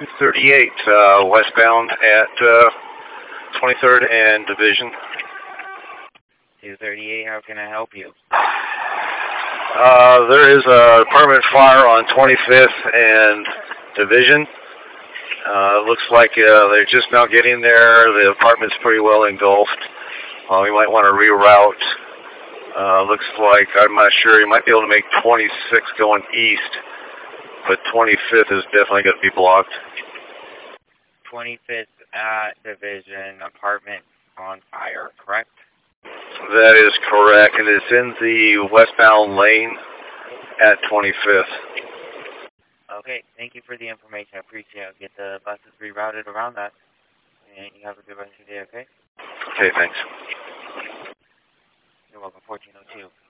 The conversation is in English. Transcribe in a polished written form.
238 westbound at 23rd and Division. 238, how can I help you? There is an apartment fire on 25th and Division. Looks like they're just now getting there. The apartment's pretty well engulfed. We might want to reroute. Looks like, I'm not sure, you might be able to make 26 going east, but 25th is definitely going to be blocked. 25th Division, apartment on fire, correct? That is correct, and it's in the westbound lane at 25th. Okay, thank you for the information. I appreciate it. I'll get the buses rerouted around that. And you have a good rest of your day, okay? Okay, thanks. You're welcome. 1402.